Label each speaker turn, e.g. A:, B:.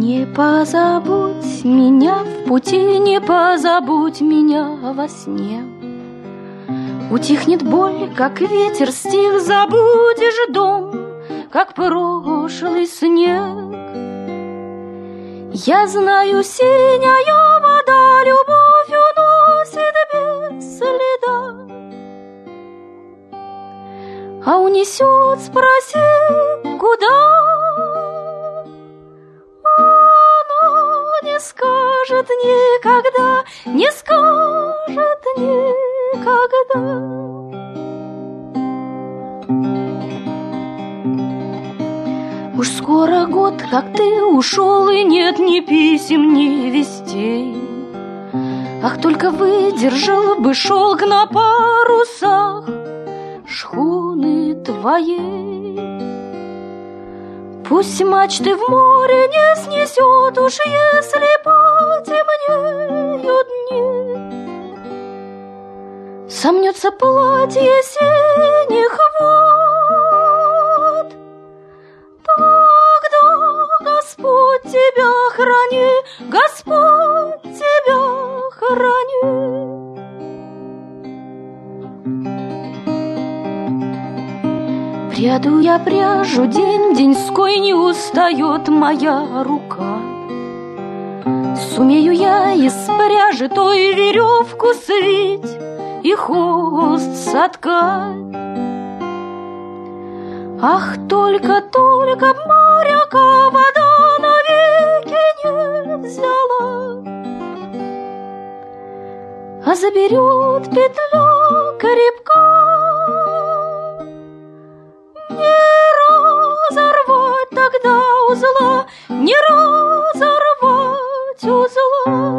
A: Не позабудь меня в пути, не позабудь меня во сне. Утихнет боль, как ветер стих, забудешь дом, как прошлый снег. Я знаю, синяя вода любовь уносит без следа, а унесет, спроси, куда. Она не скажет никогда, не скажет никогда. Уж скоро год, как ты ушел, и нет ни писем, ни вестей. Ах, только выдержал бы шелк на парусах шхуны твоей. Пусть мачты в море не снесет, уж если потемнеют дни. Сомнется платье синих вод. Тогда Господь тебя храни, Господь тебя храни. Пряду я пряжу день-деньской, не устает моя рука. Сумею я из пряжи той веревку свить и хвост соткать. Ах, только б моряка вода навеки не взяла, а заберет петля крепка. Не разорвать тогда узла, не разорвать узла.